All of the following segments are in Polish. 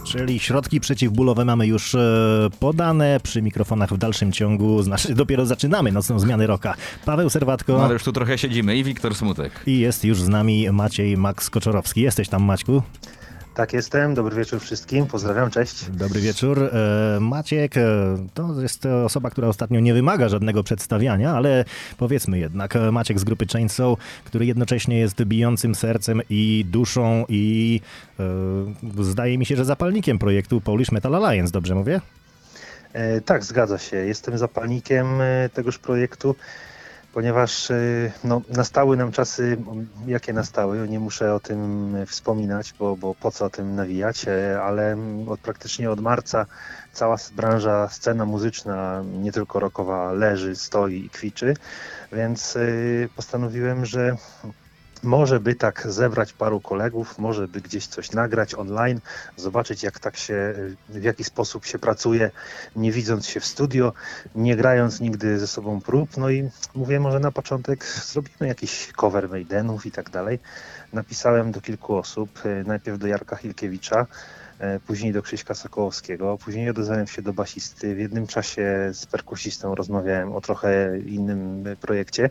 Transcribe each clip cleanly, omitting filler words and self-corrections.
Czyli środki przeciwbólowe mamy już podane, przy mikrofonach w dalszym ciągu, dopiero zaczynamy nocną zmianę rocka. Paweł Serwatko. No ale już tu trochę siedzimy i Wiktor Smutek. I jest już z nami Maciej Max Koczorowski. Jesteś tam, Maćku? Tak jestem, dobry wieczór wszystkim, pozdrawiam, cześć. Dobry wieczór. Maciek to jest osoba, która ostatnio nie wymaga żadnego przedstawiania, ale powiedzmy jednak Maciek z grupy Chainsaw, który jednocześnie jest bijącym sercem i duszą i zdaje mi się, że zapalnikiem projektu Polish Metal Alliance, dobrze mówię? Tak, zgadza się, jestem zapalnikiem tegoż projektu, ponieważ nastały nam czasy, jakie nastały, nie muszę o tym wspominać, bo po co o tym nawijać, ale praktycznie od marca cała branża, scena muzyczna, nie tylko rockowa, leży, stoi i kwiczy, więc postanowiłem, że może by tak zebrać paru kolegów, może by gdzieś coś nagrać online, zobaczyć w jaki sposób się pracuje, nie widząc się w studio, nie grając nigdy ze sobą prób. No i mówię, może na początek zrobimy jakiś cover Maidenów i tak dalej. Napisałem do kilku osób, najpierw do Jarka Hilkiewicza, później do Krzyśka Sokołowskiego, później odezwałem się do basisty. W jednym czasie z perkusistą rozmawiałem o trochę innym projekcie.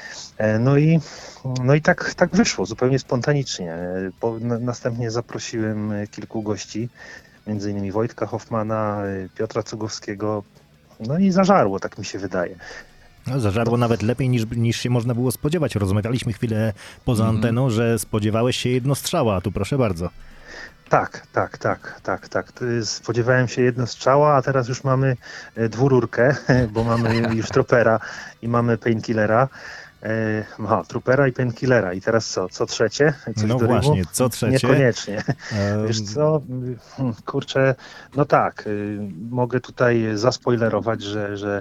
No i tak wyszło, zupełnie spontanicznie. Następnie zaprosiłem kilku gości, między innymi Wojtka Hoffmana, Piotra Cugowskiego, no i zażarło, tak mi się wydaje. No, zażarło nawet lepiej niż się można było spodziewać. Rozmawialiśmy chwilę poza anteną, że spodziewałeś się jednostrzała, a tu proszę bardzo. Tak. Spodziewałem się jednostrzała, a teraz już mamy dwururkę, bo mamy już Tropera i mamy Painkillera. Troopera i Painkillera. I teraz co? Co trzecie? Coś no właśnie, co trzecie? Niekoniecznie. Wiesz co? Kurczę, no tak, mogę tutaj zaspoilerować, że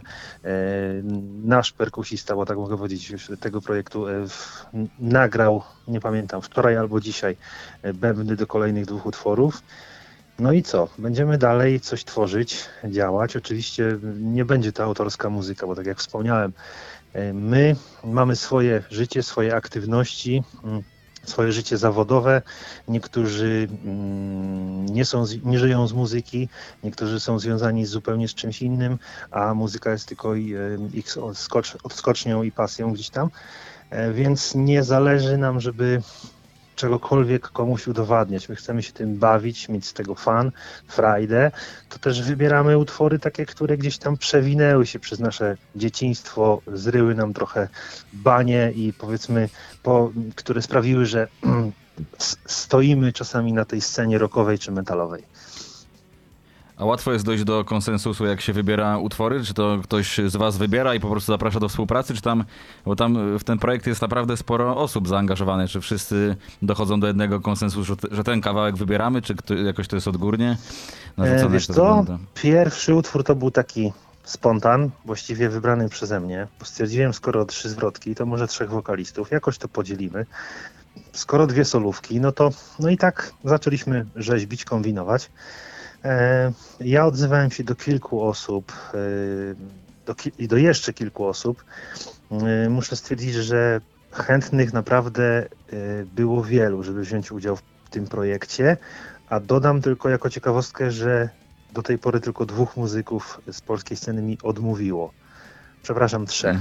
nasz perkusista, bo tak mogę powiedzieć, tego projektu nagrał, nie pamiętam, wczoraj albo dzisiaj bębny do kolejnych 2 utworów. No i co? Będziemy dalej coś tworzyć, działać. Oczywiście nie będzie to autorska muzyka, bo tak jak wspomniałem, my mamy swoje życie, swoje aktywności, swoje życie zawodowe. Niektórzy nie żyją z muzyki, niektórzy są związani zupełnie z czymś innym, a muzyka jest tylko ich odskocznią i pasją gdzieś tam. Więc nie zależy nam, żeby czegokolwiek komuś udowadniać. My chcemy się tym bawić, mieć z tego fan, frajdę. To też wybieramy utwory takie, które gdzieś tam przewinęły się przez nasze dzieciństwo, zryły nam trochę banie i powiedzmy, które sprawiły, że stoimy czasami na tej scenie rockowej czy metalowej. A łatwo jest dojść do konsensusu, jak się wybiera utwory? Czy to ktoś z was wybiera i po prostu zaprasza do współpracy? Czy bo tam w ten projekt jest naprawdę sporo osób zaangażowanych. Czy wszyscy dochodzą do jednego konsensusu, że ten kawałek wybieramy? Czy jakoś to jest odgórnie? Wiesz co? Pierwszy utwór to był taki spontan, właściwie wybrany przeze mnie. Bo stwierdziłem, skoro 3 zwrotki, to może 3 wokalistów. Jakoś to podzielimy. Skoro 2 solówki, no i tak zaczęliśmy rzeźbić, kombinować. Ja odzywałem się do kilku osób i do jeszcze kilku osób. Muszę stwierdzić, że chętnych naprawdę było wielu, żeby wziąć udział w tym projekcie, a dodam tylko jako ciekawostkę, że do tej pory tylko 2 muzyków z polskiej sceny mi odmówiło. Przepraszam, 3.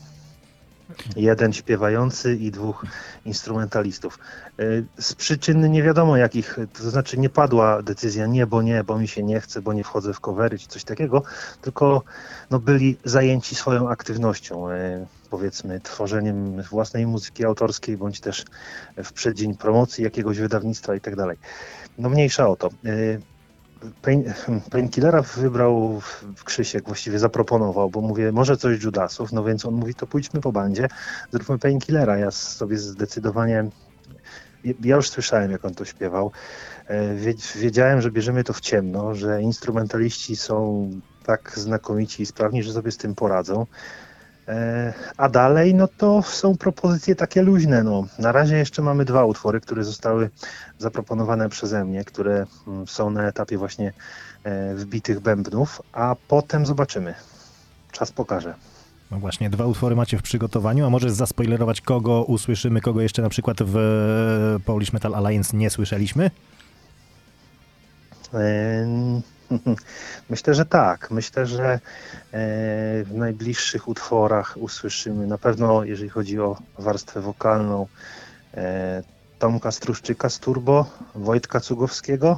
1 śpiewający i 2 instrumentalistów. Z przyczyn nie wiadomo jakich, to znaczy nie padła decyzja nie, bo mi się nie chce, bo nie wchodzę w covery czy coś takiego, tylko byli zajęci swoją aktywnością, powiedzmy tworzeniem własnej muzyki autorskiej, bądź też w przeddzień promocji jakiegoś wydawnictwa i tak dalej. No mniejsza o to. Painkillera wybrał Krzysiek, właściwie zaproponował, bo mówię, może coś Judasów, no więc on mówi, to pójdźmy po bandzie, zróbmy Painkillera. Ja sobie zdecydowanie, ja już słyszałem, jak on to śpiewał, wiedziałem, że bierzemy to w ciemno, że instrumentaliści są tak znakomici i sprawni, że sobie z tym poradzą. A dalej, to są propozycje takie luźne. Na razie jeszcze mamy 2 utwory, które zostały zaproponowane przeze mnie, które są na etapie właśnie wbitych bębnów, a potem zobaczymy. Czas pokaże. No właśnie, 2 utwory macie w przygotowaniu, a możesz zaspoilerować, kogo usłyszymy, kogo jeszcze na przykład w Polish Metal Alliance nie słyszeliśmy? Myślę, że tak. Myślę, że w najbliższych utworach usłyszymy na pewno, jeżeli chodzi o warstwę wokalną, Tomka Struszczyka z Turbo, Wojtka Cugowskiego,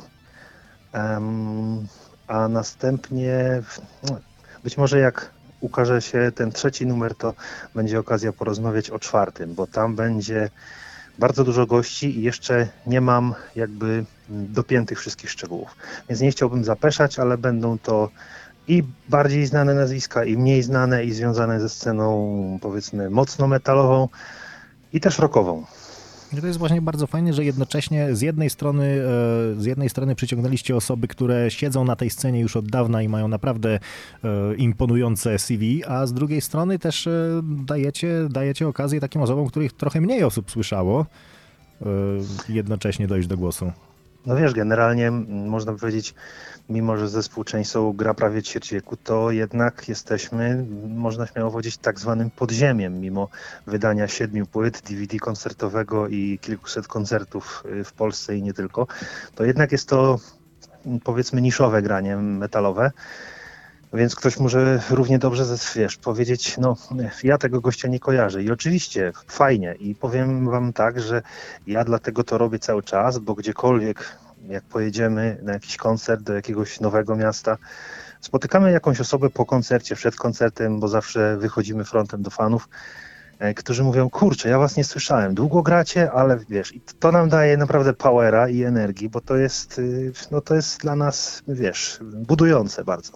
a następnie być może jak ukaże się ten trzeci numer, to będzie okazja porozmawiać o czwartym, bo tam będzie bardzo dużo gości i jeszcze nie mam jakby dopiętych wszystkich szczegółów. Więc nie chciałbym zapeszać, ale będą to i bardziej znane nazwiska, i mniej znane, i związane ze sceną, powiedzmy, mocno metalową i też rockową. I to jest właśnie bardzo fajne, że jednocześnie z jednej strony przyciągnęliście osoby, które siedzą na tej scenie już od dawna i mają naprawdę imponujące CV, a z drugiej strony też dajecie okazję takim osobom, których trochę mniej osób słyszało, jednocześnie dojść do głosu. No wiesz, generalnie można powiedzieć, mimo że zespół Chainsaw gra prawie ćwierć wieku, to jednak jesteśmy, można śmiało powiedzieć, tak zwanym podziemiem, mimo wydania 7 płyt, DVD koncertowego i kilkuset koncertów w Polsce i nie tylko, to jednak jest to, powiedzmy, niszowe granie metalowe. Więc ktoś może równie dobrze, wiesz, powiedzieć, no ja tego gościa nie kojarzę i oczywiście fajnie i powiem wam tak, że ja dlatego to robię cały czas, bo gdziekolwiek jak pojedziemy na jakiś koncert do jakiegoś nowego miasta, spotykamy jakąś osobę po koncercie, przed koncertem, bo zawsze wychodzimy frontem do fanów, którzy mówią, kurczę, ja was nie słyszałem, długo gracie, ale wiesz, i to nam daje naprawdę powera i energii, bo to jest, no to jest dla nas, wiesz, budujące bardzo.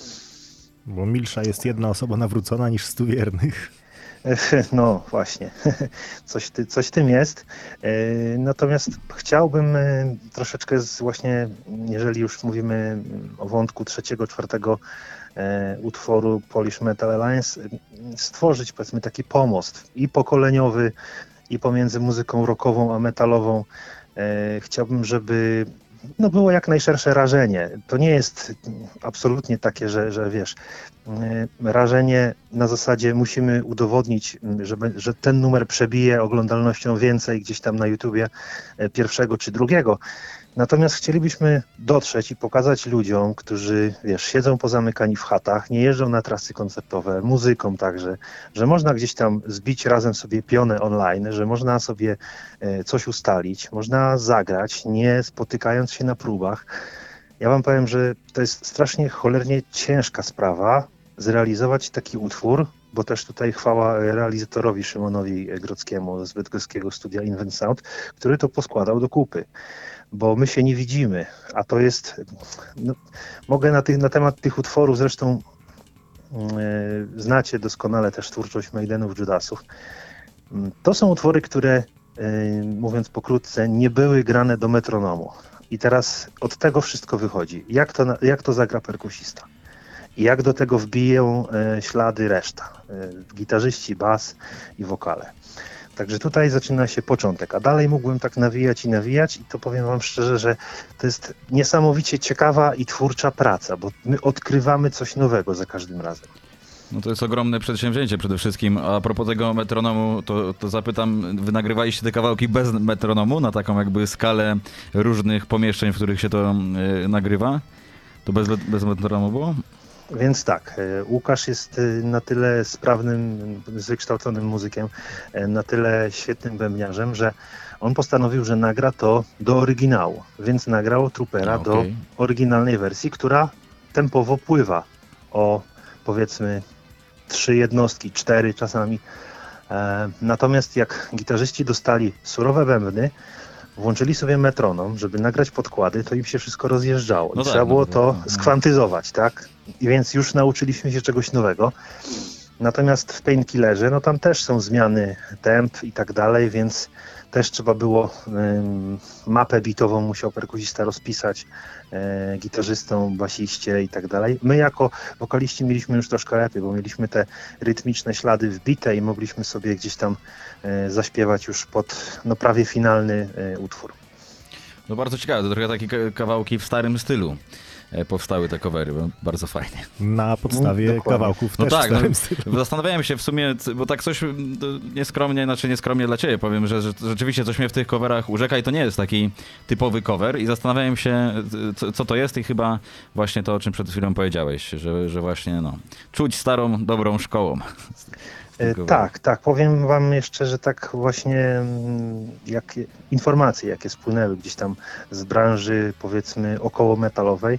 Bo milsza jest jedna osoba nawrócona niż 100 wiernych. No właśnie, coś w tym jest. Natomiast chciałbym troszeczkę właśnie, jeżeli już mówimy o wątku trzeciego, czwartego utworu Polish Metal Alliance, stworzyć, powiedzmy, taki pomost i pokoleniowy, i pomiędzy muzyką rockową a metalową. Chciałbym, żeby było jak najszersze rażenie. To nie jest absolutnie takie, że wiesz, rażenie na zasadzie musimy udowodnić, że ten numer przebije oglądalnością więcej gdzieś tam na YouTubie pierwszego czy drugiego. Natomiast chcielibyśmy dotrzeć i pokazać ludziom, którzy, wiesz, siedzą pozamykani w chatach, nie jeżdżą na trasy koncertowe, muzykom także, że można gdzieś tam zbić razem sobie pionę online, że można sobie coś ustalić, można zagrać, nie spotykając się na próbach. Ja wam powiem, że to jest strasznie cholernie ciężka sprawa zrealizować taki utwór, bo też tutaj chwała realizatorowi Szymonowi Grodzkiemu z bydgoskiego studia Invent Sound, który to poskładał do kupy. Bo my się nie widzimy, a to jest, mogę na temat tych utworów, zresztą znacie doskonale też twórczość Maidenów, Judasów. To są utwory, które, mówiąc pokrótce, nie były grane do metronomu. I teraz od tego wszystko wychodzi. Jak to zagra perkusista? I jak do tego wbiją ślady reszta? Gitarzyści, bas i wokale. Także tutaj zaczyna się początek, a dalej mógłbym tak nawijać i to powiem wam szczerze, że to jest niesamowicie ciekawa i twórcza praca, bo my odkrywamy coś nowego za każdym razem. No to jest ogromne przedsięwzięcie przede wszystkim. A propos tego metronomu, to zapytam, wy nagrywaliście te kawałki bez metronomu, na taką jakby skalę różnych pomieszczeń, w których się to nagrywa? To bez metronomu było? Więc tak, Łukasz jest na tyle sprawnym, wykształconym muzykiem, na tyle świetnym bębniarzem, że on postanowił, że nagra to do oryginału, więc nagrał Troopera do oryginalnej wersji, która tempowo pływa o, powiedzmy, 3 jednostki, 4 czasami. Natomiast jak gitarzyści dostali surowe bębny, włączyli sobie metronom, żeby nagrać podkłady, to im się wszystko rozjeżdżało. I trzeba było to skwantyzować, tak? I więc już nauczyliśmy się czegoś nowego. Natomiast w Painkillerze, no tam też są zmiany temp i tak dalej, więc też trzeba było mapę bitową musiał perkusista rozpisać gitarzystom, basiście i tak dalej. My jako wokaliści mieliśmy już troszkę lepiej, bo mieliśmy te rytmiczne ślady wbite i mogliśmy sobie gdzieś tam zaśpiewać już pod prawie finalny utwór. No bardzo ciekawe, to trochę takie kawałki w starym stylu powstały te covery, bo bardzo fajnie. Na podstawie kawałków No też tak, w starym stylu. zastanawiałem się w sumie, bo tak coś nieskromnie dla ciebie powiem, że rzeczywiście coś mnie w tych coverach urzeka i to nie jest taki typowy cover i zastanawiałem się, co to jest i chyba właśnie to, o czym przed chwilą powiedziałeś, że właśnie czuć starą, dobrą szkołą. Tak, powiem wam jeszcze, że tak właśnie informacje, jakie spłynęły gdzieś tam z branży, powiedzmy, około metalowej,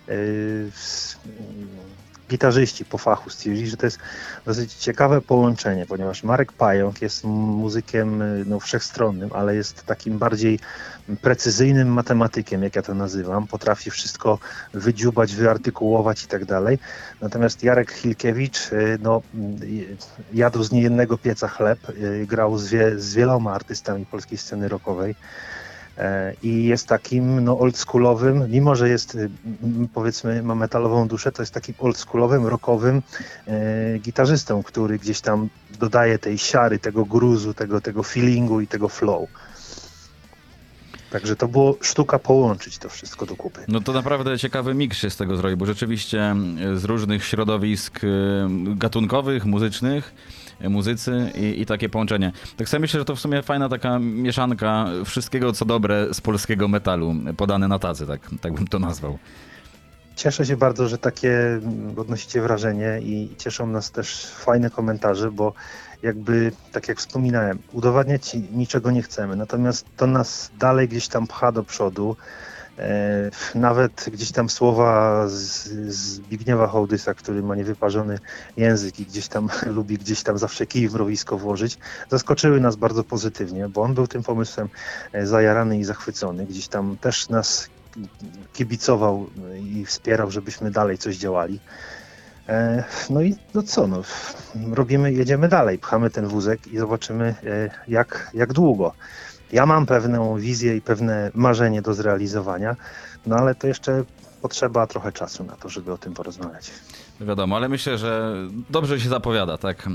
gitarzyści po fachu stwierdzili, że to jest dosyć ciekawe połączenie, ponieważ Marek Pająk jest muzykiem wszechstronnym, ale jest takim bardziej precyzyjnym matematykiem, jak ja to nazywam. Potrafi wszystko wydziubać, wyartykułować i tak dalej. Natomiast Jarek Hilkiewicz jadł z niejednego pieca chleb, grał z wieloma artystami polskiej sceny rockowej. I jest takim oldschoolowym, mimo że jest, powiedzmy, ma metalową duszę, to jest takim oldschoolowym, rockowym gitarzystą, który gdzieś tam dodaje tej siary, tego gruzu, tego feelingu i tego flow. Także to było sztuka połączyć to wszystko do kupy. No to naprawdę ciekawy miks się z tego zrobił, bo rzeczywiście z różnych środowisk gatunkowych, muzycznych, muzycy i takie połączenie. Tak sobie myślę, że to w sumie fajna taka mieszanka wszystkiego, co dobre z polskiego metalu, podane na tacy, tak bym to nazwał. Cieszę się bardzo, że takie odnosicie wrażenie i cieszą nas też fajne komentarze, bo jakby, tak jak wspominałem, udowadniać niczego nie chcemy, natomiast to nas dalej gdzieś tam pcha do przodu. Nawet gdzieś tam słowa z Zbigniewa Hołdysa, który ma niewyparzony język i gdzieś tam lubi gdzieś tam zawsze kij w mrowisko włożyć, zaskoczyły nas bardzo pozytywnie, bo on był tym pomysłem zajarany i zachwycony. Gdzieś tam też nas kibicował i wspierał, żebyśmy dalej coś działali. No i robimy, jedziemy dalej, pchamy ten wózek i zobaczymy jak długo. Ja mam pewną wizję i pewne marzenie do zrealizowania, ale to jeszcze potrzeba trochę czasu na to, żeby o tym porozmawiać. Wiadomo, ale myślę, że dobrze się zapowiada,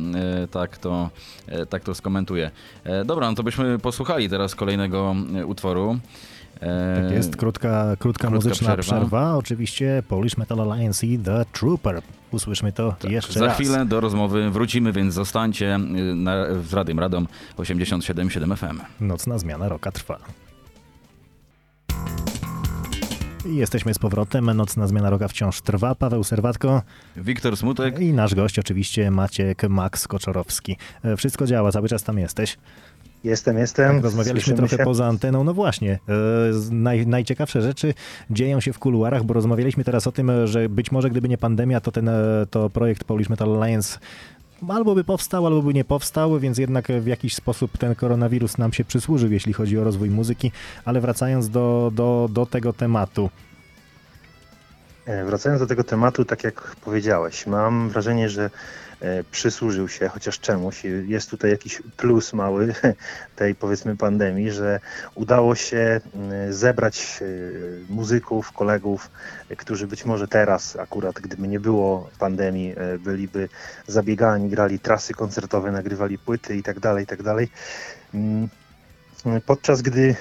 tak to skomentuję. Dobra, no to byśmy posłuchali teraz kolejnego utworu. Tak jest, krótka muzyczna przerwa. Oczywiście Polish Metal Alliance i The Trooper. Usłyszmy to jeszcze raz. Za chwilę do rozmowy wrócimy, więc zostańcie z Radiem Radom 87,7 FM. Nocna zmiana rocka trwa. I jesteśmy z powrotem. Nocna zmiana rocka wciąż trwa. Paweł Serwatko. Wiktor Smutek. I nasz gość oczywiście Maciek Max Koczorowski. Wszystko działa, cały czas tam jesteś. Jestem. Tak, rozmawialiśmy trochę poza anteną. No właśnie, najciekawsze rzeczy dzieją się w kuluarach, bo rozmawialiśmy teraz o tym, że być może gdyby nie pandemia, to projekt Polish Metal Alliance albo by powstał, albo by nie powstał, więc jednak w jakiś sposób ten koronawirus nam się przysłużył, jeśli chodzi o rozwój muzyki. Ale wracając do tego tematu. Wracając do tego tematu, tak jak powiedziałeś, mam wrażenie, że przysłużył się chociaż czemuś. Jest tutaj jakiś plus mały tej, powiedzmy, pandemii, że udało się zebrać muzyków, kolegów, którzy być może teraz, akurat gdyby nie było pandemii, byliby zabiegani, grali trasy koncertowe, nagrywali płyty i tak dalej. Podczas gdy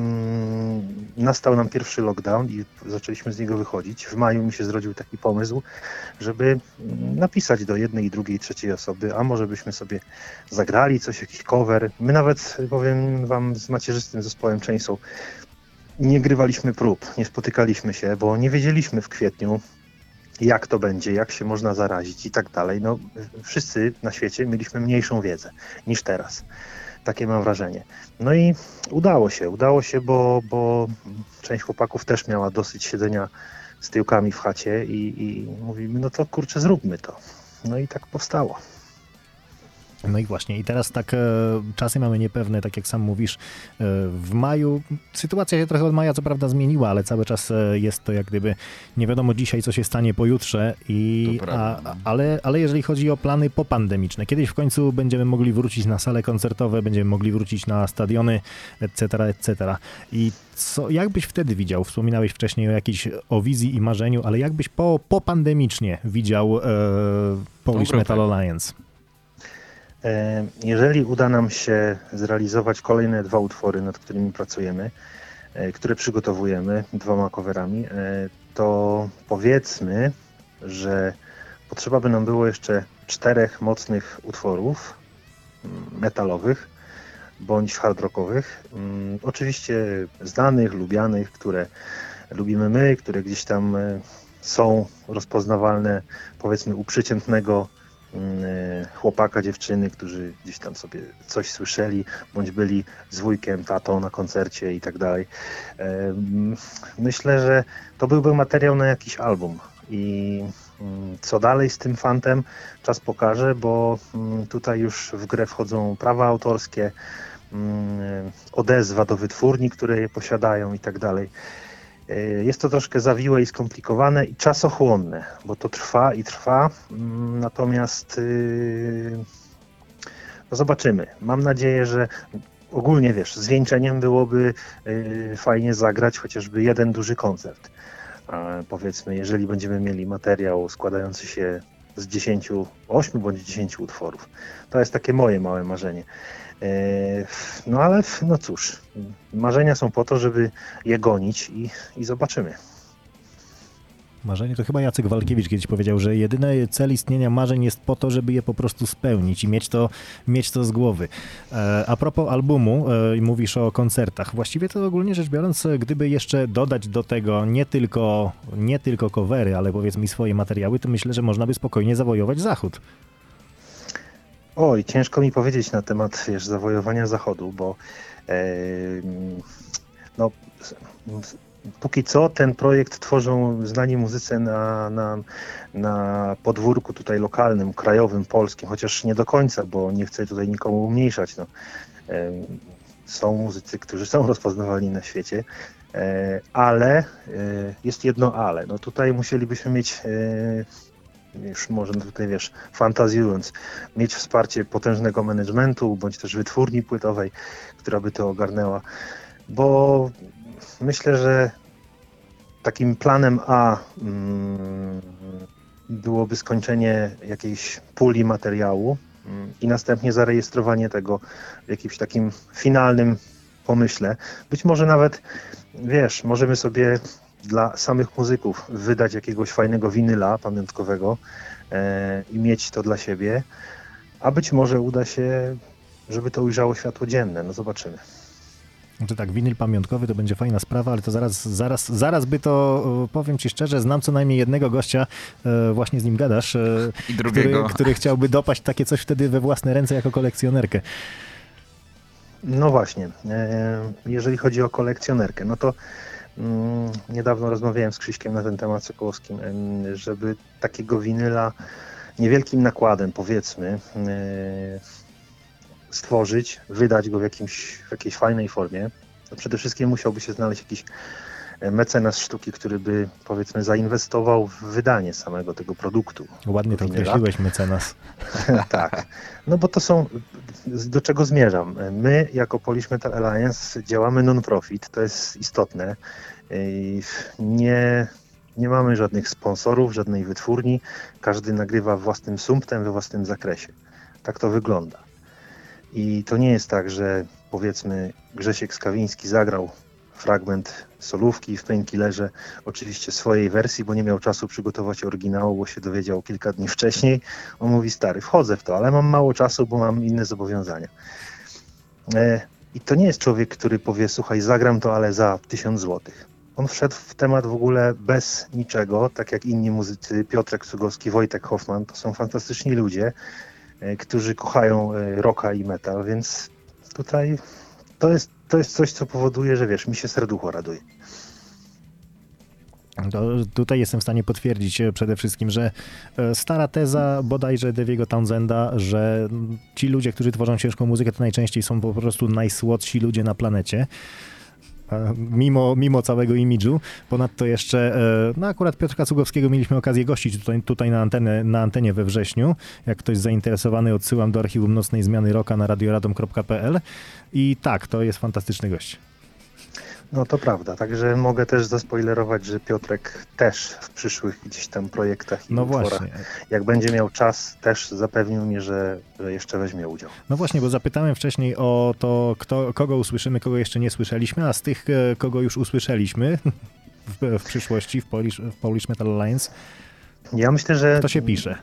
nastał nam pierwszy lockdown i zaczęliśmy z niego wychodzić, w maju mi się zrodził taki pomysł, żeby napisać do jednej, drugiej, trzeciej osoby, a może byśmy sobie zagrali coś, jakiś cover. My nawet, powiem wam, z macierzystym zespołem Chainsaw nie grywaliśmy prób, nie spotykaliśmy się, bo nie wiedzieliśmy w kwietniu, jak to będzie, jak się można zarazić i tak dalej. Wszyscy na świecie mieliśmy mniejszą wiedzę niż teraz. Takie mam wrażenie. No i udało się, bo część chłopaków też miała dosyć siedzenia z tyłkami w chacie i mówimy, no to kurczę, zróbmy to. No i tak powstało. No i właśnie, i teraz tak czasy mamy niepewne, tak jak sam mówisz, w maju sytuacja się trochę od maja co prawda zmieniła, ale cały czas jest to jak gdyby nie wiadomo dzisiaj, co się stanie pojutrze, ale jeżeli chodzi o plany popandemiczne, kiedyś w końcu będziemy mogli wrócić na sale koncertowe, będziemy mogli wrócić na stadiony, etc. I jak byś wtedy widział, wspominałeś wcześniej o wizji i marzeniu, ale jak byś popandemicznie widział Polish Metal Alliance? Jeżeli uda nam się zrealizować kolejne 2 utwory, nad którymi pracujemy, które przygotowujemy 2 coverami, to powiedzmy, że potrzeba by nam było jeszcze 4 mocnych utworów metalowych bądź hard rockowych. Oczywiście znanych, lubianych, które lubimy my, które gdzieś tam są rozpoznawalne, powiedzmy, u przeciętnego chłopaka, dziewczyny, którzy gdzieś tam sobie coś słyszeli, bądź byli z wujkiem, tatą na koncercie i tak dalej. Myślę, że to byłby materiał na jakiś album i co dalej z tym fantem, czas pokaże, bo tutaj już w grę wchodzą prawa autorskie, odezwa do wytwórni, które je posiadają i tak dalej. Jest to troszkę zawiłe i skomplikowane i czasochłonne, bo to trwa i trwa, natomiast no zobaczymy. Mam nadzieję, że ogólnie, wiesz, zwieńczeniem byłoby fajnie zagrać chociażby jeden duży koncert. Powiedzmy, jeżeli będziemy mieli materiał składający się z 8 bądź 10 utworów. To jest takie moje małe marzenie. No ale no cóż, marzenia są po to, żeby je gonić i zobaczymy. Marzenie to chyba Jacek Walkiewicz kiedyś powiedział, że jedyny cel istnienia marzeń jest po to, żeby je po prostu spełnić i mieć to z głowy. A propos albumu, mówisz o koncertach. Właściwie to ogólnie rzecz biorąc, gdyby jeszcze dodać do tego nie tylko covery, ale powiedzmy swoje materiały, to myślę, że można by spokojnie zawojować Zachód. Oj, ciężko mi powiedzieć na temat, wiesz, zawojowania Zachodu, bo no, póki co ten projekt tworzą znani muzycy na podwórku tutaj lokalnym, krajowym, polskim, chociaż nie do końca, bo nie chcę tutaj nikomu umniejszać. No. Są muzycy, którzy są rozpoznawalni na świecie, ale jest jedno ale. No tutaj musielibyśmy mieć, już może tutaj wiesz, fantazjując, mieć wsparcie potężnego managementu, bądź też wytwórni płytowej, która by to ogarnęła, bo myślę, że takim planem A byłoby skończenie jakiejś puli materiału i następnie zarejestrowanie tego w jakimś takim finalnym pomyśle. Być może nawet, wiesz, możemy sobie dla samych muzyków wydać jakiegoś fajnego winyla pamiątkowego i mieć to dla siebie, a być może uda się, żeby to ujrzało światło dzienne. No zobaczymy. Znaczy tak, winyl pamiątkowy to będzie fajna sprawa, ale to zaraz by to, powiem ci szczerze, znam co najmniej jednego gościa, właśnie z nim gadasz, i drugiego, który chciałby dopaść takie coś wtedy we własne ręce jako kolekcjonerkę. No właśnie, jeżeli chodzi o kolekcjonerkę, no to niedawno rozmawiałem z Krzyśkiem na ten temat Sokołowskim, żeby takiego winyla niewielkim nakładem, powiedzmy, stworzyć, wydać go w jakiejś fajnej formie, to przede wszystkim musiałby się znaleźć jakiś mecenas sztuki, który by, powiedzmy, zainwestował w wydanie samego tego produktu. Ładnie to określiłeś, mecenas. Tak, no bo to są, do czego zmierzam. My jako Polish Metal Alliance działamy non-profit, to jest istotne. Nie mamy żadnych sponsorów, żadnej wytwórni, każdy nagrywa własnym sumptem, we własnym zakresie. Tak to wygląda. I to nie jest tak, że powiedzmy Grzesiek Skawiński zagrał fragment solówki w Painkillerze, oczywiście swojej wersji, bo nie miał czasu przygotować oryginału, bo się dowiedział kilka dni wcześniej. On mówi: stary, wchodzę w to, ale mam mało czasu, bo mam inne zobowiązania. I to nie jest człowiek, który powie: słuchaj, zagram to, ale za 1000 złotych. On wszedł w temat w ogóle bez niczego, tak jak inni muzycy, Piotrek Cugowski, Wojtek Hoffman, to są fantastyczni ludzie, którzy kochają rocka i metal, więc tutaj to jest coś, co powoduje, że wiesz, mi się serducho raduje. Tutaj jestem w stanie potwierdzić przede wszystkim, że stara teza bodajże Daviego Townsenda, że ci ludzie, którzy tworzą ciężką muzykę, to najczęściej są po prostu najsłodsi ludzie na planecie. Mimo całego imidżu. Ponadto jeszcze, no akurat Piotrka Cugowskiego mieliśmy okazję gościć tutaj na antenie we wrześniu. Jak ktoś zainteresowany, odsyłam do archiwum Nocnej Zmiany Rocka na radioradom.pl i tak, to jest fantastyczny gość. No to prawda, także mogę też zaspoilerować, że Piotrek też w przyszłych gdzieś tam projektach i No utworach, właśnie. jak będzie miał czas, też zapewnił mnie, że jeszcze weźmie udział. No właśnie, bo zapytałem wcześniej o to, kogo usłyszymy, kogo jeszcze nie słyszeliśmy, a z tych, kogo już usłyszeliśmy w przyszłości w Polish Metal Alliance, Ja myślę, że kto się pisze?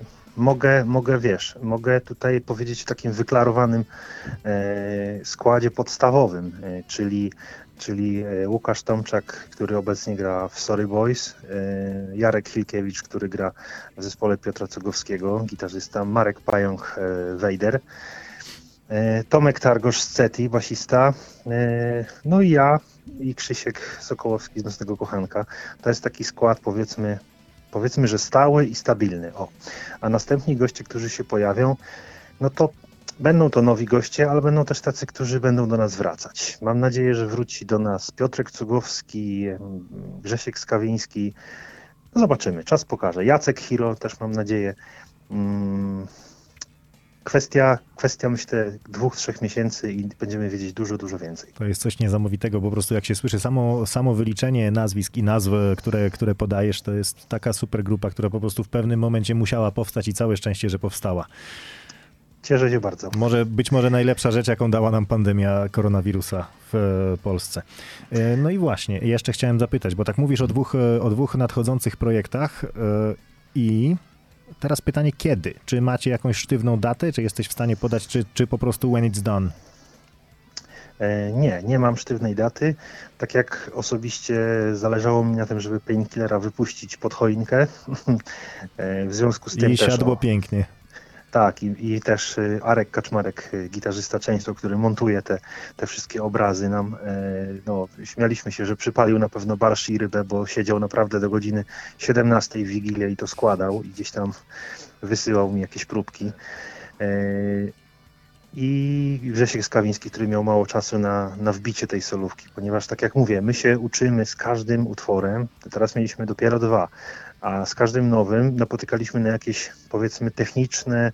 Mogę tutaj powiedzieć o takim wyklarowanym składzie podstawowym, czyli Łukasz Tomczak, który obecnie gra w Sorry Boys, Jarek Hilkiewicz, który gra w zespole Piotra Cugowskiego, gitarzysta, Marek Pająk, Wejder, Tomek Targosz z CETI, basista, no i ja i Krzysiek Sokołowski z Nocnego Kochanka. To jest taki skład, powiedzmy, że stały i stabilny. O. A następni goście, którzy się pojawią, no to będą to nowi goście, ale będą też tacy, którzy będą do nas wracać. Mam nadzieję, że wróci do nas Piotrek Cugowski, Grzesiek Skawiński. No zobaczymy, czas pokaże. Jacek Hiro też mam nadzieję. Kwestia myślę 2-3 miesięcy i będziemy wiedzieć dużo więcej. To jest coś niesamowitego, po prostu jak się słyszy samo wyliczenie nazwisk i nazw, które podajesz, to jest taka super grupa, która po prostu w pewnym momencie musiała powstać i całe szczęście, że powstała. Cieszę się bardzo. Być może najlepsza rzecz, jaką dała nam pandemia koronawirusa w Polsce. No i właśnie, jeszcze chciałem zapytać, bo tak mówisz o dwóch nadchodzących projektach i teraz pytanie, kiedy? Czy macie jakąś sztywną datę? Czy jesteś w stanie podać, czy po prostu when it's done? Nie mam sztywnej daty. Tak jak osobiście zależało mi na tym, żeby Painkillera wypuścić pod choinkę. W związku z tym I też... siadło pięknie. Tak, i też Arek Kaczmarek, gitarzysta Chainsaw, który montuje te wszystkie obrazy nam, no, śmialiśmy się, że przypalił na pewno barszcz i rybę, bo siedział naprawdę do godziny 17 w Wigilię i to składał i gdzieś tam wysyłał mi jakieś próbki. I Grzesiek Skawiński, który miał mało czasu na wbicie tej solówki, ponieważ tak jak mówię, my się uczymy z każdym utworem, teraz mieliśmy dopiero 2, a z każdym nowym napotykaliśmy na jakieś, powiedzmy, techniczne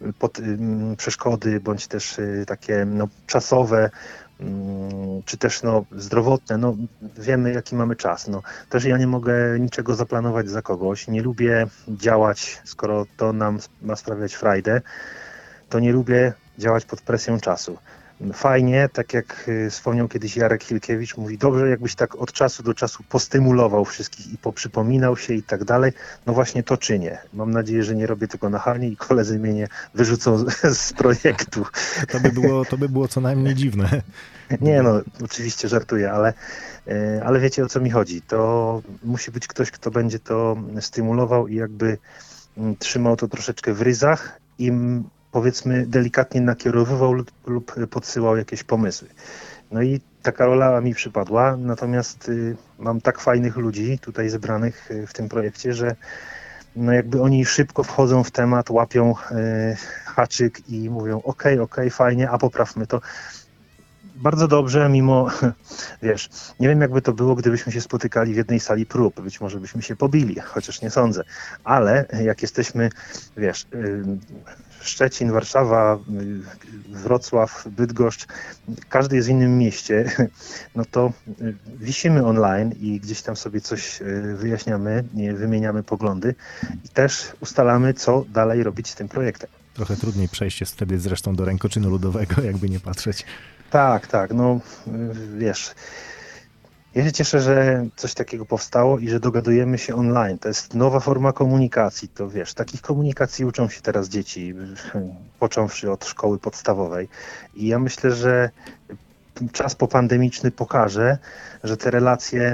przeszkody, bądź też takie czasowe, czy też zdrowotne. No, wiemy, jaki mamy czas. No, też ja nie mogę niczego zaplanować za kogoś, nie lubię działać, skoro to nam ma sprawiać frajdę, to nie lubię działać pod presją czasu. Fajnie, tak jak wspomniał kiedyś Jarek Hilkiewicz, mówi, dobrze jakbyś tak od czasu do czasu postymulował wszystkich i poprzypominał się i tak dalej. No właśnie to czynię. Mam nadzieję, że nie robię tego nachalnie i koledzy mnie nie wyrzucą z projektu. To by było co najmniej dziwne. Nie no, oczywiście żartuję, ale wiecie, o co mi chodzi. To musi być ktoś, kto będzie to stymulował i jakby trzymał to troszeczkę w ryzach i powiedzmy delikatnie nakierowywał lub podsyłał jakieś pomysły. No i taka rola mi przypadła, natomiast mam tak fajnych ludzi tutaj zebranych w tym projekcie, że no jakby oni szybko wchodzą w temat, łapią haczyk i mówią okej, fajnie, a poprawmy to. Bardzo dobrze, mimo, wiesz, nie wiem jakby to było, gdybyśmy się spotykali w jednej sali prób, być może byśmy się pobili, chociaż nie sądzę, ale jak jesteśmy, wiesz, Szczecin, Warszawa, Wrocław, Bydgoszcz, każdy jest w innym mieście, no to wisimy online i gdzieś tam sobie coś wyjaśniamy, wymieniamy poglądy i też ustalamy, co dalej robić z tym projektem. Trochę trudniej przejść jest wtedy zresztą do rękoczynu ludowego, jakby nie patrzeć. Tak, no wiesz, ja się cieszę, że coś takiego powstało i że dogadujemy się online. To jest nowa forma komunikacji, to wiesz, takich komunikacji uczą się teraz dzieci, począwszy od szkoły podstawowej i ja myślę, że czas popandemiczny pokaże, że te relacje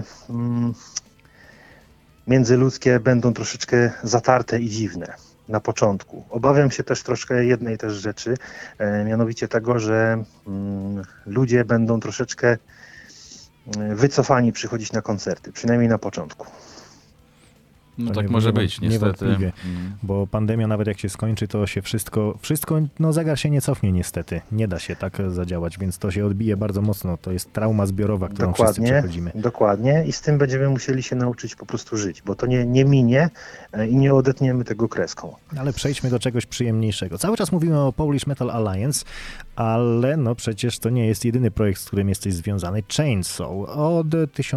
międzyludzkie będą troszeczkę zatarte i dziwne. Na początku. Obawiam się też troszkę jednej też rzeczy, mianowicie tego, że ludzie będą troszeczkę wycofani przychodzić na koncerty, przynajmniej na początku. No To tak może być, niestety. Niewątpliwie, bo pandemia nawet jak się skończy, to się wszystko, no zegar się nie cofnie niestety. Nie da się tak zadziałać, więc to się odbije bardzo mocno. To jest trauma zbiorowa, którą wszyscy przechodzimy. Dokładnie i z tym będziemy musieli się nauczyć po prostu żyć, bo to nie minie i nie odetniemy tego kreską. Ale przejdźmy do czegoś przyjemniejszego. Cały czas mówimy o Polish Metal Alliance, ale no przecież to nie jest jedyny projekt, z którym jesteś związany. Chainsaw od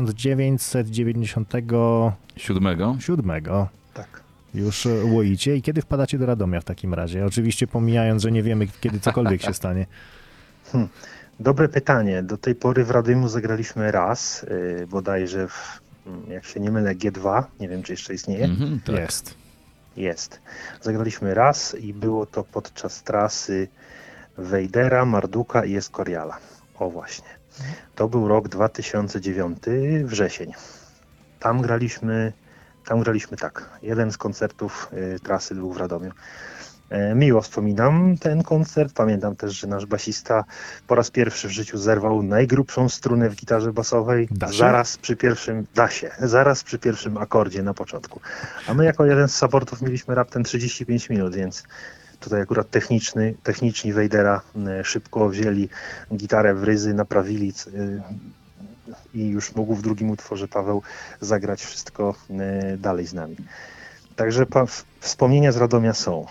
1997 Tak. już łoicie. I kiedy wpadacie do Radomia w takim razie? Oczywiście pomijając, że nie wiemy, kiedy cokolwiek się stanie. Dobre pytanie. Do tej pory w Radomiu zagraliśmy raz, bodajże jak się nie mylę, G2. Nie wiem, czy jeszcze istnieje. Tak. Jest. Zagraliśmy raz i było to podczas trasy Wejdera, Marduka i Escoriala. O właśnie. To był rok 2009, wrzesień. Tam graliśmy tak. Jeden z koncertów trasy był w Radomiu. Miło wspominam ten koncert. Pamiętam też, że nasz basista po raz pierwszy w życiu zerwał najgrubszą strunę w gitarze basowej zaraz przy pierwszym akordzie na początku. A my jako jeden z supportów mieliśmy raptem 35 minut, więc tutaj akurat techniczni Wejdera szybko wzięli gitarę w ryzy, naprawili i już mógł w drugim utworze Paweł zagrać wszystko dalej z nami. Także wspomnienia z Radomia są.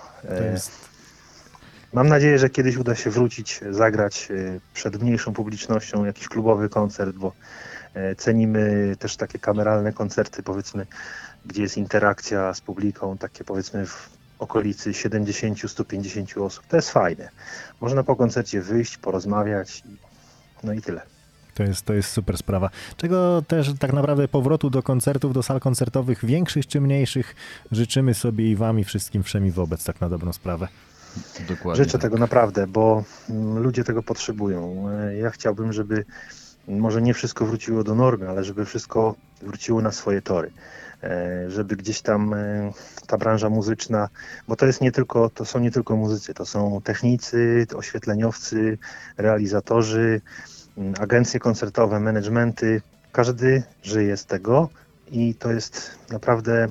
Mam nadzieję, że kiedyś uda się wrócić, zagrać przed mniejszą publicznością jakiś klubowy koncert, bo cenimy też takie kameralne koncerty, powiedzmy, gdzie jest interakcja z publiką, takie powiedzmy w okolicy 70-150 osób. To jest fajne. Można po koncercie wyjść, porozmawiać, no i tyle. To jest super sprawa. Czego też tak naprawdę powrotu do koncertów, do sal koncertowych, większych czy mniejszych, życzymy sobie i wam i wszystkim wszemi wobec, tak na dobrą sprawę. Dokładnie. Życzę tego naprawdę, bo ludzie tego potrzebują. Ja chciałbym, żeby może nie wszystko wróciło do normy, ale żeby wszystko wróciło na swoje tory. Żeby gdzieś tam ta branża muzyczna, bo to są nie tylko muzycy, to są technicy, oświetleniowcy, realizatorzy, agencje koncertowe, managementy, każdy żyje z tego i to jest naprawdę,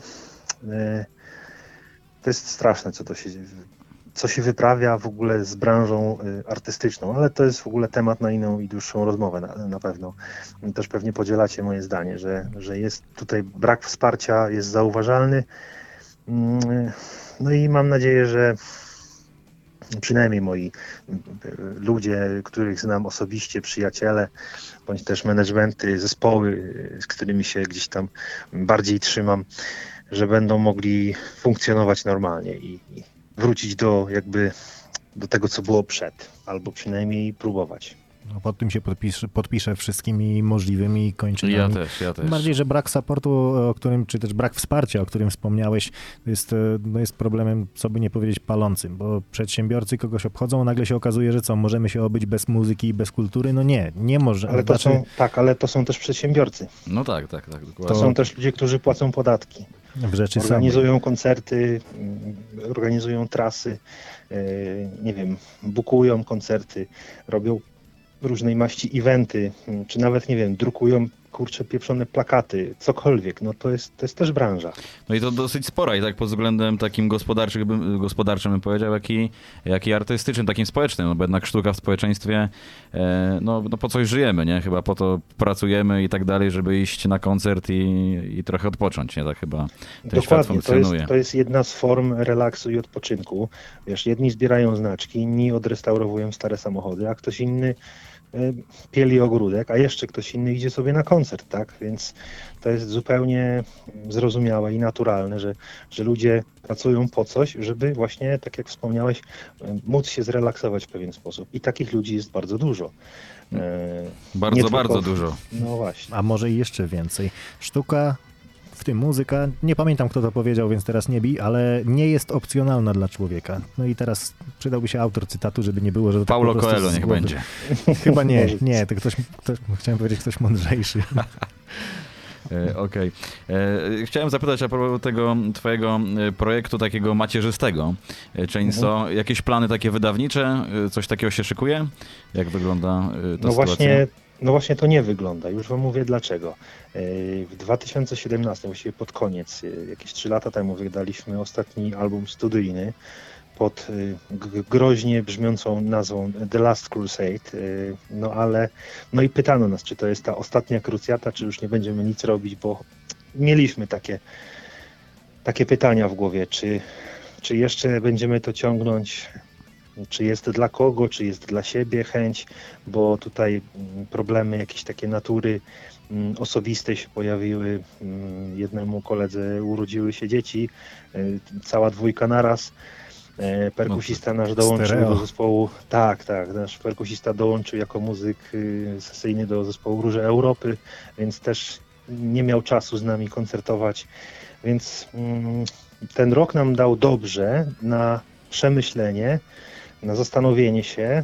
to jest straszne, co się wyprawia w ogóle z branżą artystyczną, ale to jest w ogóle temat na inną i dłuższą rozmowę na pewno. Też pewnie podzielacie moje zdanie, że jest tutaj brak wsparcia, jest zauważalny. No i mam nadzieję, że przynajmniej moi ludzie, których znam osobiście, przyjaciele, bądź też managementy, zespoły, z którymi się gdzieś tam bardziej trzymam, że będą mogli funkcjonować normalnie i wrócić do tego, co było przed, albo przynajmniej próbować. No, pod tym się podpiszę wszystkimi możliwymi kończynami. Ja też. Bardziej, że brak supportu, czy też brak wsparcia, o którym wspomniałeś, jest problemem, co by nie powiedzieć, palącym, bo przedsiębiorcy kogoś obchodzą, a nagle się okazuje, że możemy się obyć bez muzyki i bez kultury? No nie może. Ale to są też przedsiębiorcy. No tak, dokładnie. To są też ludzie, którzy płacą podatki. W rzeczy organizują koncerty, organizują trasy, nie wiem, bukują koncerty, robią różnej maści eventy, czy nawet, nie wiem, drukują pieprzone plakaty, cokolwiek, no to jest też branża. No i to dosyć spora i tak pod względem takim gospodarczym bym powiedział, jak i artystycznym, takim społecznym, no bo jednak sztuka w społeczeństwie, no po coś żyjemy, nie? Chyba po to pracujemy i tak dalej, żeby iść na koncert i trochę odpocząć, nie? Tak chyba ten świat funkcjonuje. To jest jedna z form relaksu i odpoczynku. Wiesz, jedni zbierają znaczki, inni odrestaurowują stare samochody, a ktoś inny pieli ogródek, a jeszcze ktoś inny idzie sobie na koncert, tak? Więc to jest zupełnie zrozumiałe i naturalne, że ludzie pracują po coś, żeby właśnie, tak jak wspomniałeś, móc się zrelaksować w pewien sposób. I takich ludzi jest bardzo dużo. Bardzo dużo. No właśnie. A może i jeszcze więcej. Sztuka, w tym muzyka, nie pamiętam kto to powiedział, więc teraz nie bij, ale nie jest opcjonalna dla człowieka. No i teraz przydałby się autor cytatu, żeby nie było, że to Paulo tak po prostu Coelho niech będzie. Chyba nie, to ktoś, chciałem powiedzieć ktoś mądrzejszy. Okej. Chciałem zapytać a propos tego twojego projektu takiego macierzystego, Chainsaw, jakieś plany takie wydawnicze? Coś takiego się szykuje? Jak wygląda ta sytuacja? Właśnie No właśnie to nie wygląda. Już wam mówię dlaczego. W 2017, właściwie pod koniec, jakieś 3 lata temu wydaliśmy ostatni album studyjny pod groźnie brzmiącą nazwą The Last Crusade. No i pytano nas, czy to jest ta ostatnia krucjata, czy już nie będziemy nic robić, bo mieliśmy takie pytania w głowie, czy jeszcze będziemy to ciągnąć, czy jest dla kogo, czy jest dla siebie chęć, bo tutaj problemy jakieś takie natury osobistej się pojawiły. Jednemu koledze urodziły się dzieci, cała dwójka naraz. Perkusista nasz dołączył stereo. do zespołu, tak, nasz perkusista dołączył jako muzyk sesyjny do zespołu Róże Europy, więc też nie miał czasu z nami koncertować, więc ten rok nam dał dobrze na przemyślenie, na zastanowienie się,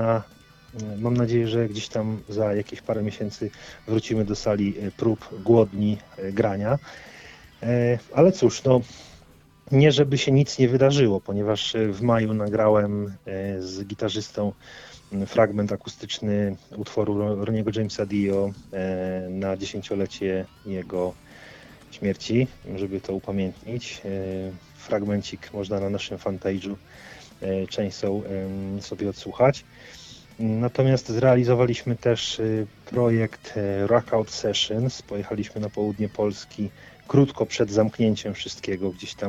mam nadzieję, że gdzieś tam za jakieś parę miesięcy wrócimy do sali prób, głodni grania, ale cóż, no nie żeby się nic nie wydarzyło, ponieważ w maju nagrałem z gitarzystą fragment akustyczny utworu Ronniego Jamesa Dio na 10-lecie jego śmierci, żeby to upamiętnić. Fragmencik można na naszym fanpage'u Chainsaw sobie odsłuchać. Natomiast zrealizowaliśmy też projekt Rockout Sessions. Pojechaliśmy na południe Polski krótko przed zamknięciem wszystkiego gdzieś tam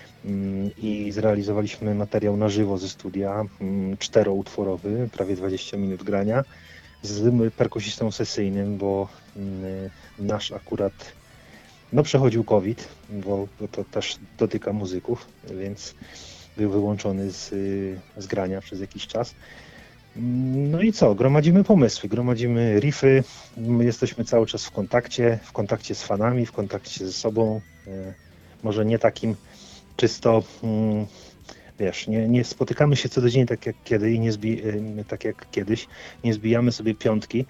i zrealizowaliśmy materiał na żywo ze studia, 4-utworowy, prawie 20 minut grania z perkusistą sesyjnym, bo nasz akurat przechodził COVID, bo to też dotyka muzyków, więc był wyłączony z grania przez jakiś czas. No i co? Gromadzimy pomysły, gromadzimy riffy, my jesteśmy cały czas w kontakcie z fanami, w kontakcie ze sobą. Może nie takim czysto, wiesz, nie spotykamy się codziennie tak jak kiedyś, nie zbijamy sobie piątki,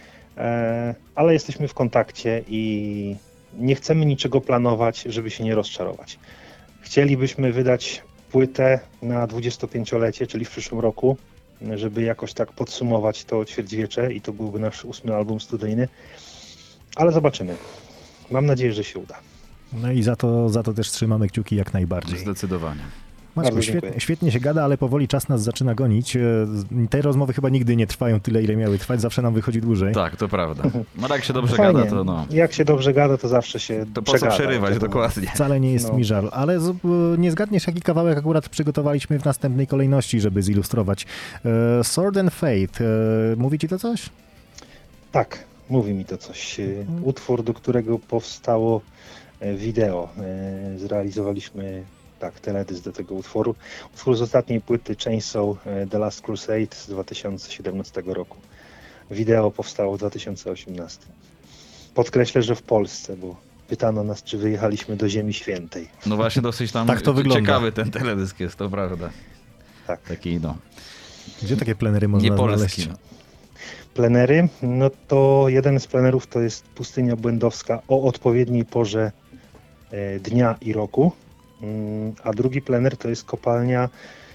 ale jesteśmy w kontakcie i nie chcemy niczego planować, żeby się nie rozczarować. Chcielibyśmy wydać płytę na 25-lecie, czyli w przyszłym roku, żeby jakoś tak podsumować to ćwierćwiecze i to byłby nasz 8. album studyjny, ale zobaczymy. Mam nadzieję, że się uda. No i za to też trzymamy kciuki jak najbardziej. Zdecydowanie. Maćku, świetnie się gada, ale powoli czas nas zaczyna gonić. Te rozmowy chyba nigdy nie trwają tyle, ile miały trwać, zawsze nam wychodzi dłużej. Tak, to prawda. No jak się dobrze Fajnie. gada, to no. Jak się dobrze gada, to zawsze się To po co przerywać, to dokładnie. Wcale nie jest mi żal, ale nie zgadniesz, jaki kawałek akurat przygotowaliśmy w następnej kolejności, żeby zilustrować. Sword and Fate, mówi ci to coś? Tak, mówi mi to coś. Utwór, do którego powstało wideo. Zrealizowaliśmy teledysk do tego utworu. Utwór z ostatniej płyty Chainsaw The Last Crusade z 2017 roku. Wideo powstało w 2018. Podkreślę, że w Polsce, bo pytano nas, czy wyjechaliśmy do Ziemi Świętej. No właśnie dosyć tam Tak to wygląda. ciekawy ten teledysk jest, to prawda. Tak. Taki Gdzie takie plenery można nie znaleźć? polski. Plenery, no to jeden z plenerów to jest Pustynia Błędowska o odpowiedniej porze dnia i roku, a drugi plener to jest kopalnia,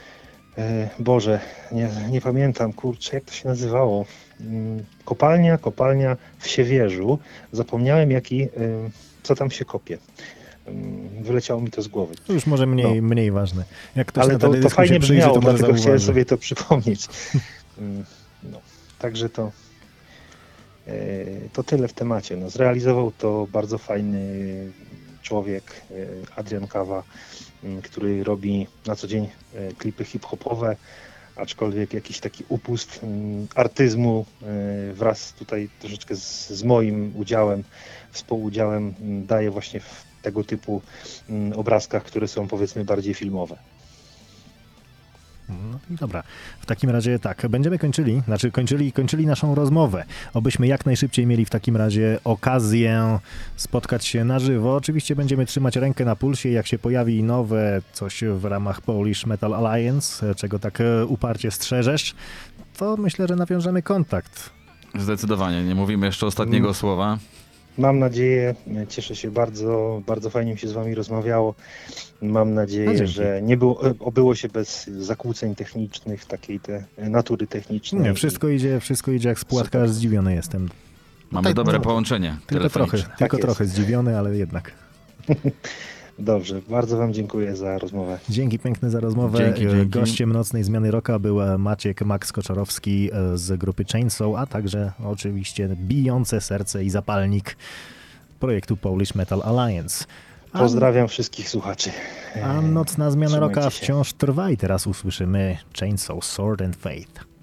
Boże, nie pamiętam, kurczę, jak to się nazywało. Kopalnia w Siewierzu. Zapomniałem co tam się kopie. Wyleciało mi to z głowy. To już może mniej ważne. Jak ktoś ale na to teledysku fajnie się przyjrzy, brzmiało, to może dlatego chciałem zauważy. sobie to przypomnieć. Także to tyle w temacie. No, zrealizował to bardzo fajny człowiek, Adrian Kawa, który robi na co dzień klipy hip-hopowe, aczkolwiek jakiś taki upust artyzmu wraz tutaj troszeczkę z moim udziałem, współudziałem daje właśnie w tego typu obrazkach, które są powiedzmy bardziej filmowe. No i dobra, w takim razie tak, będziemy kończyli naszą rozmowę. Obyśmy jak najszybciej mieli w takim razie okazję spotkać się na żywo. Oczywiście będziemy trzymać rękę na pulsie, jak się pojawi nowe coś w ramach Polish Metal Alliance, czego tak uparcie strzeżesz, to myślę, że nawiążemy kontakt. Zdecydowanie, nie mówimy jeszcze ostatniego słowa. Mam nadzieję, cieszę się bardzo, bardzo fajnie mi się z wami rozmawiało. Mam nadzieję, że nie obyło się bez zakłóceń technicznych, takiej natury technicznej. Nie, wszystko idzie jak z płatka, aż zdziwiony jestem. Mamy dobre połączenie Tylko trochę zdziwiony, ale jednak. Dobrze, bardzo wam dziękuję za rozmowę. Dzięki piękne za rozmowę. Dzięki. Gościem Nocnej Zmiany Rocka był Maciek Max Koczorowski z grupy Chainsaw, a także oczywiście bijące serce i zapalnik projektu Polish Metal Alliance. Pozdrawiam wszystkich słuchaczy. A Nocna Zmiana Trzymajcie Rocka się. wciąż trwa i teraz usłyszymy Chainsaw Sword and Faith.